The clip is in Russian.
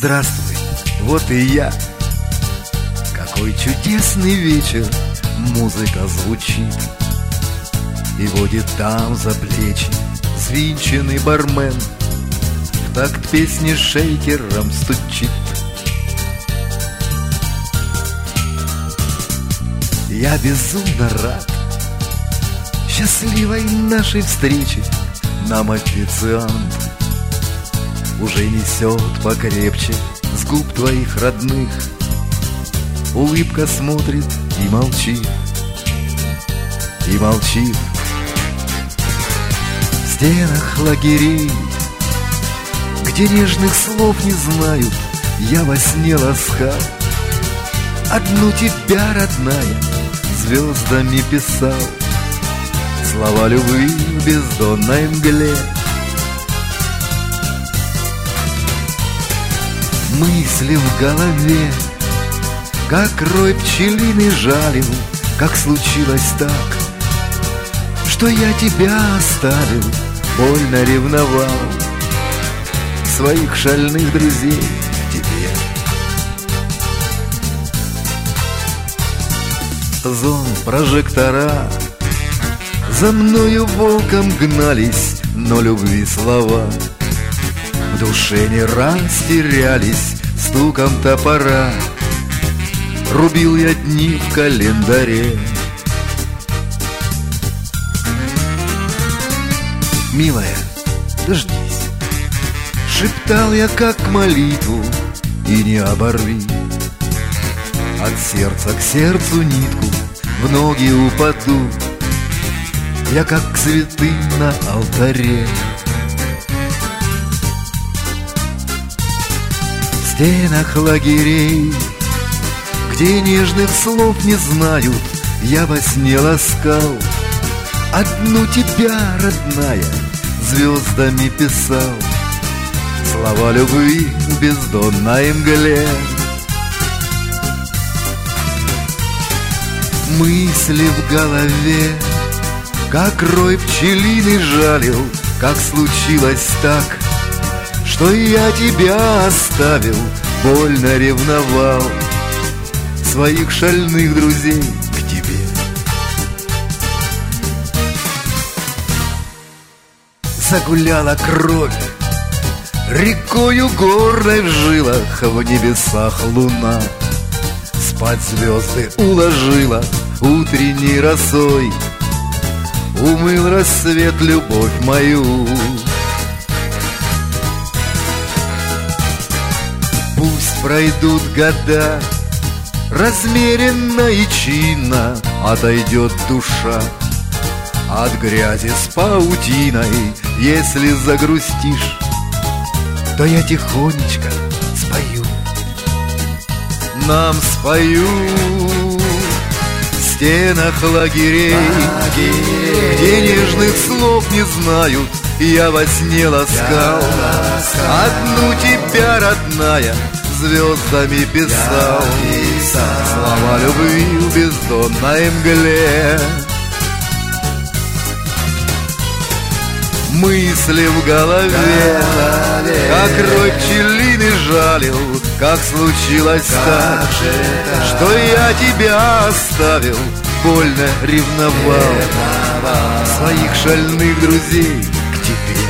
Здравствуй, вот и я. Какой чудесный вечер, музыка звучит, и водит там за плечи взвинченный бармен, в такт песни шейкером стучит. Я безумно рад счастливой нашей встрече. Нам официант уже несет покрепче с губ твоих родных. Улыбка смотрит и молчит, и молчит. В стенах лагерей, где нежных слов не знают, я во сне ласкал одну тебя, родная, звездами писал слова любви в бездонной мгле. Мысли в голове, как рой пчелиный жалил, как случилось так, что я тебя оставил, больно ревновал своих шальных друзей к тебе. Зон прожектора за мною волком гнались, но любви слова в душе не раз терялись стуком топора. Рубил я дни в календаре. Милая, дождись, шептал я как молитву, и не оборви. От сердца к сердцу нитку в ноги упаду, я как цветы на алтаре. В стенах лагерей, где нежных слов не знают, я во сне ласкал одну тебя, родная, звездами писал слова любви в бездонной мгле. Мысли в голове, как рой пчелиный жалил, как случилось так, что я тебя оставил, больно ревновал своих шальных друзей к тебе. Загуляла кровь рекою горной в жилах, в небесах луна спать звезды уложила утренней росой. Умыл рассвет любовь мою. Пусть пройдут года, размеренно и чинно отойдет душа от грязи с паутиной. Если загрустишь, то я тихонечко спою. Нам спою в стенах лагерей, где нежных слов не знают, я во сне ласкал одну тебя, родная, звездами писал слова любви в бездонной мгле. Мысли в голове, как рой пчелиный жалил, как случилось так, что я тебя оставил, больно ревновал своих шальных друзей к тебе.